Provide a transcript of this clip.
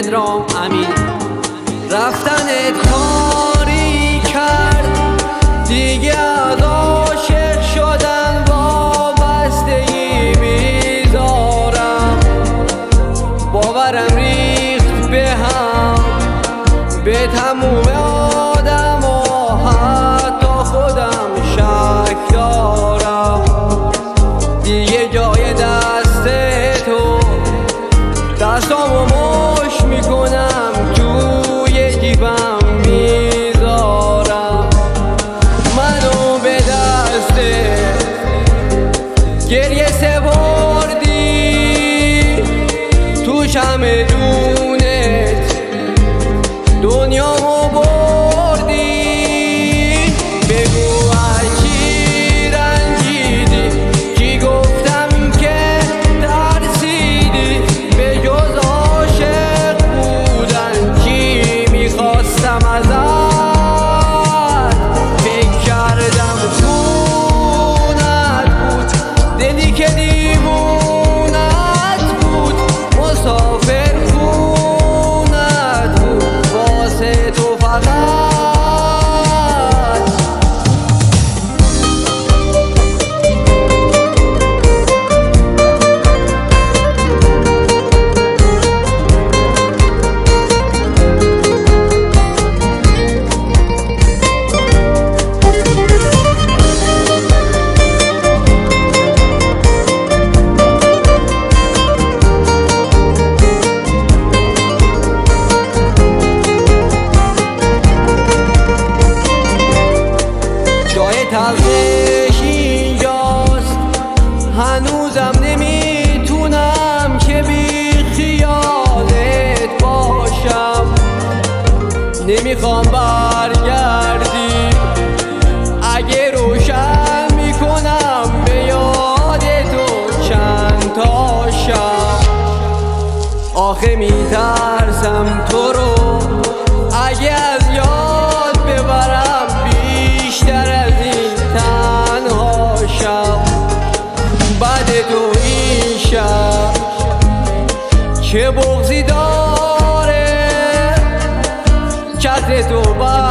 پدرام امین. رفتنت کاری کرد دیگه از عاشق شدن وابستگی میذارم. باورم ریخت به هم به تموم آدم و حتی خودم شک دارم. دیگه جای دست تو دستامو مش میکنم توی جیبم میذارم. منو به دست گریه سپردی تو شمع دونت دنیامو بردی. بگو از چی رنجیدی چی گفتم که ترسیدی به جز عاشق بودن چی میخواستم ازت. فکر کردم خونت بود دلی که دیوونت بود مسافر خونت بود واسه تو فقط. تلخش اینجاست هنوزم نمیتونم که بی خیالت باشم. نمیخوام برگردی اگه روشن میکنم به یاد تو چند تا شب. آخه میترسم تو رو اگه از یاد ببرم بیشتر از این تنها شب. بعد تو این شب چه بغضی داره چتر تو